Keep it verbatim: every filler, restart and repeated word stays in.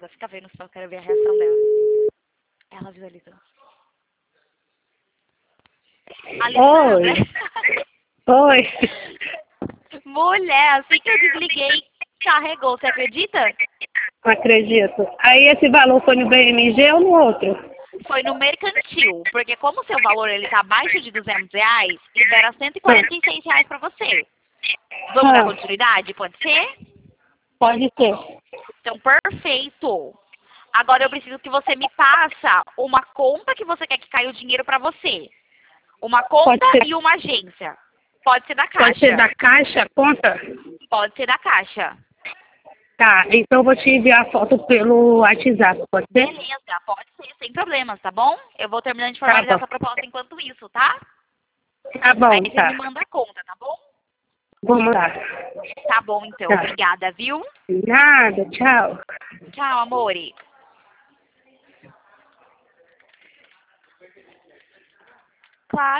Fica, fica vendo só, quero ver a reação dela. Ela visualizou. Alessandra. Oi. Mulher, assim que eu desliguei, carregou, você acredita? Não acredito. Aí esse valor foi no B M G ou no outro? Foi no mercantil, porque como o seu valor ele tá abaixo de duzentos reais, libera cento e quarenta e seis reais pra você. Vamos dar Ah, continuidade? Pode ser? pode ser. Então, perfeito. Agora eu preciso que você me passa uma conta que você quer que caia o dinheiro pra você. Uma Pode conta ser, e uma agência. Pode ser da pode ser Caixa. da Caixa, a conta? Pode ser da Caixa. Tá, então eu vou te enviar a foto pelo WhatsApp, pode ser? Beleza, pode ser, sem problemas, tá bom? Eu vou terminando de Tá formalizar bom. essa proposta enquanto isso, tá? Tá Aí bom, você me tá. manda a conta, tá bom? Vou mandar. Tá bom, então. Tá. Obrigada, viu? Nada, tchau. Tchau, amore. Claro.